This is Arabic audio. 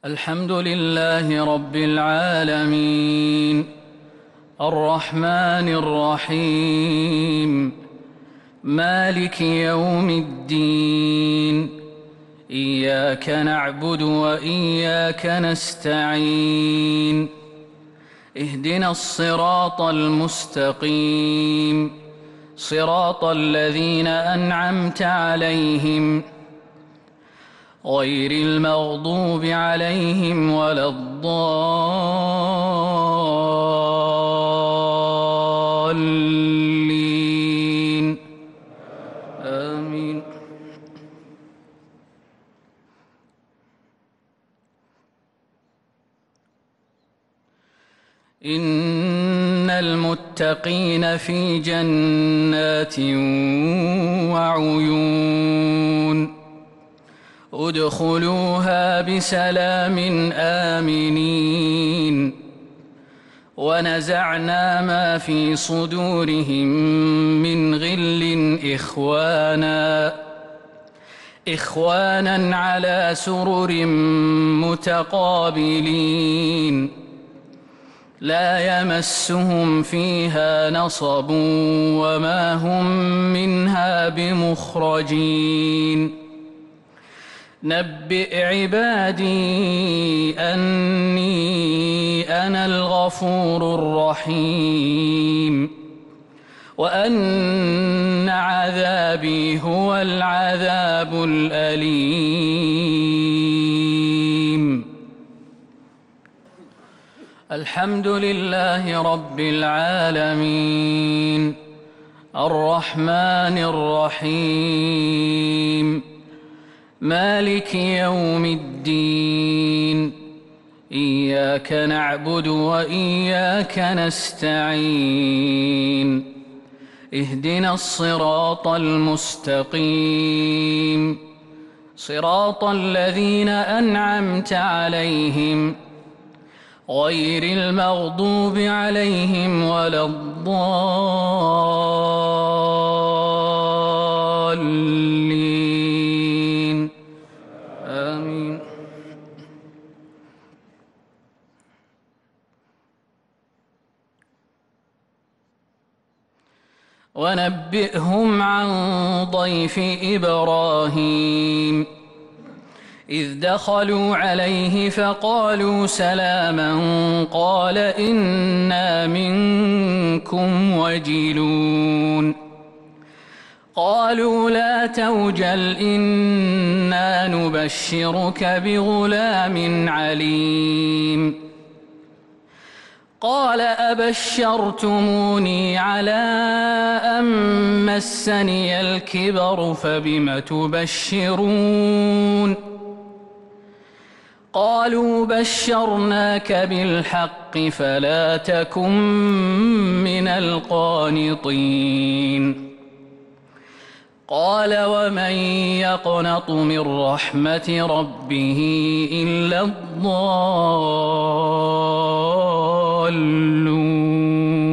الحمد لله رب العالمين الرحمن الرحيم مالك يوم الدين إياك نعبد وإياك نستعين اهدنا الصراط المستقيم صراط الذين أنعمت عليهم غير المغضوب عليهم ولا الضالين آمين. إن المتقين في جنات وعيون ادخلوها بسلام آمنين ونزعنا ما في صدورهم من غل إخوانا على سرر متقابلين لا يمسهم فيها نصب وما هم منها بمخرجين نبئ عبادي أني أنا الغفور الرحيم وأن عذابي هو العذاب الأليم. الحمد لله رب العالمين الرحمن الرحيم مالك يوم الدين إياك نعبد وإياك نستعين اهدنا الصراط المستقيم صراط الذين أنعمت عليهم غير المغضوب عليهم ولا الضالين آمين. ونبئهم عن ضيف إبراهيم إذ دخلوا عليه فقالوا سلاما قال إنا منكم وجلون قالوا لا توجل إنا نبشرك بغلام عليم قال أبشرتموني على أن مسني الكبر فبم تبشرون قالوا بشرناك بالحق فلا تكن من القانطين قال ومن يقنط من رحمة ربه إلا الضالون